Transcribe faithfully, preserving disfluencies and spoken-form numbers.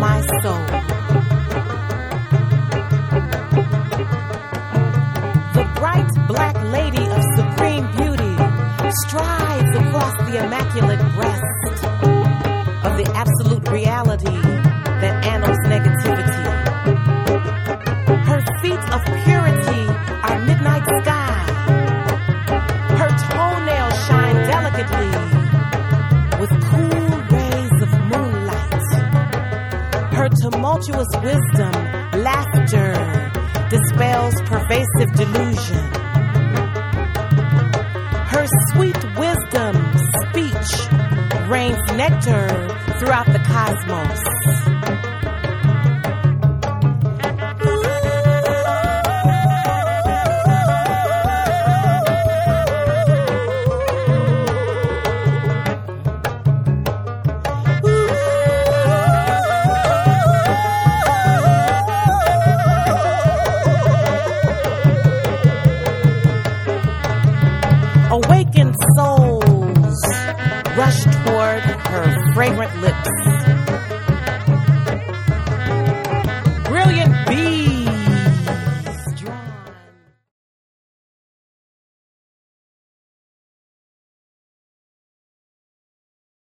my soul. The bright black lady of supreme beauty strides across the immaculate breast of the absolute reality that annals negativity. Her feet of purity are midnight sky. Her toenails shine delicately with cool rays of moonlight. Her tumultuous wisdom, laughter, dispels pervasive delusion. Her sweet wisdom, speech, rains nectar throughout the cosmos.